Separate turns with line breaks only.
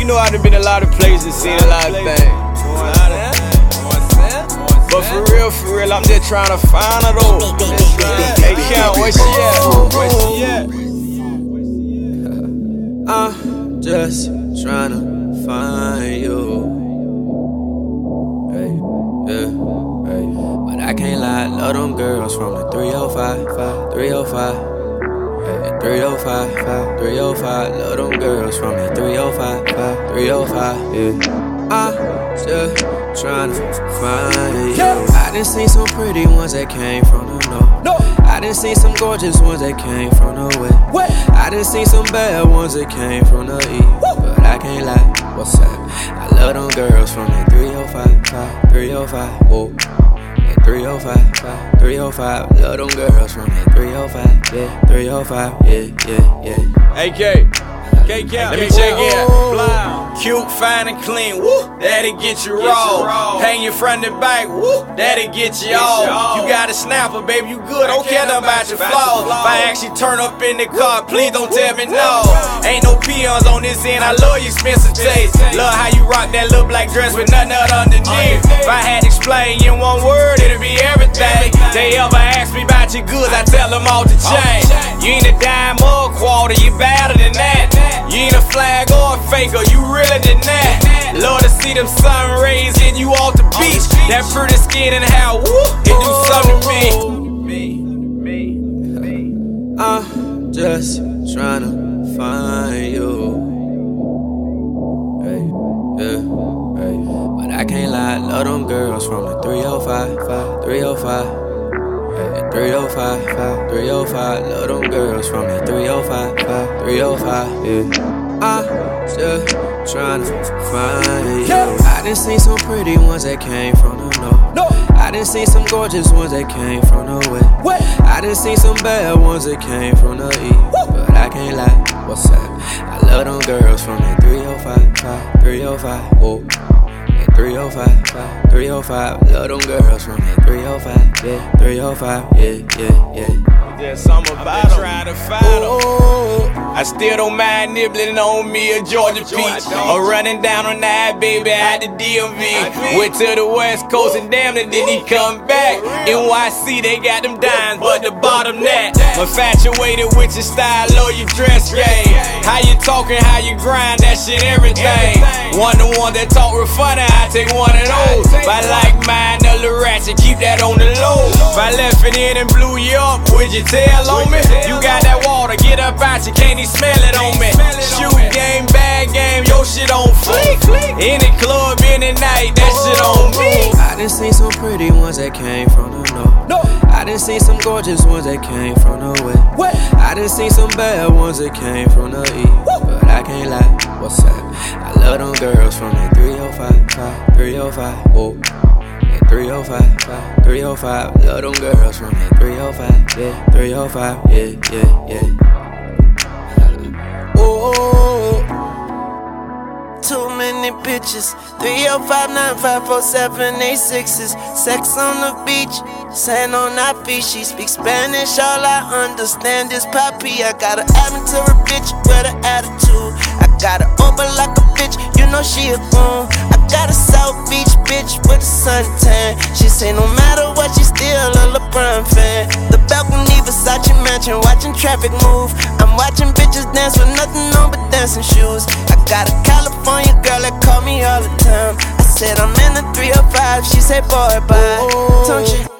you know I done been a lot of places, seen a lot of things. But for real, I'm just trying to find her though. Hey, Count, where she at? I'm just trying to find you. Hey, yeah, hey. But I can't lie, love them girls from the 305, 305. Hey, 305, 305. Love them girls from the 305, 305. Yeah. I'm just trying to find you. I done seen some pretty ones that came from the north. I done seen some gorgeous ones that came from the west. I done seen some bad ones that came from the east. But I can't lie, what's up? I love them girls from that 305, 305. Whoa. That 305, 305. Love them girls from that 305, yeah, 305, yeah. Hey, K. Let me check it out. Cute, fine, and clean, woo, that'll get you raw. Hang your front and back, woo, that'll get you all. You got a snapper, baby, you good, don't care nothing about your flaws. If I actually turn up in the car, please don't tell me no. Ain't no peons on this end, I love your expensive taste. Love how you rock that little black dress with nothing else underneath. If I had to explain in one word, it'd be everything. They ever ask me about your goods, I tell them all to change. You ain't a dime or a quarter, you better than that. You ain't a flag or a faker, you realer than that. Love to see them sun rays in you off the beach. That pretty skin and how, woo, it do something to me. I'm just trying to find you. Hey, yeah, hey. But I can't lie, love them girls from the 305, 305. Hey, 305, 305. Love them girls from the 305, 305. Yeah. I'm just trying to find you. I done seen some pretty ones that came from the north. I done seen some gorgeous ones that came from the west. I done seen some bad ones that came from the east. But I can't lie, what's up? I love them girls from that 305, 305. Whoa. 305, 305. Love them girls from that 305, yeah, 305, yeah. There's something about them. Trying to find them. I still don't mind nibbling on me a Georgia peach, or running down on that baby at the DMV. Went to the West Coast and damn it, did he come back? NYC, they got them dimes, but the bottom that. Infatuated with your style, love your dress game. How you talking, how you grind, that shit everything. One the one that talk real funny, I take one of those. If I like mine, a little ratchet, keep that on the low. If I left it in and blew you up, would you tell on me? You got that water, get up out, you can't even smell it on me. Shoot game, bad game, your shit on fleek. Any club, any night, that shit on me. I done seen some pretty ones that came from the north. I done seen some gorgeous ones that came from the west. I done seen some bad ones that came from the east. But I can't lie, what's up? I love them girls from that 305, 305. Whoa. 305, 305. Love them girls from that 305, yeah, 305, yeah.
Oh, too many bitches. 305, 954-786s. Sex on the beach, sand on our feet. She speaks Spanish, all I understand is papi. I got an amateur bitch with an attitude. I got her open like a bitch, you know she a goon. I got a South Beach bitch with a suntan. She say no matter what, she still a LeBron fan. The balcony, Versace mansion, watching traffic move. I'm watching bitches dance with nothing on but dancing shoes. I got a California girl that call me all the time. I said I'm in the 305, she say boy bye. Don't you?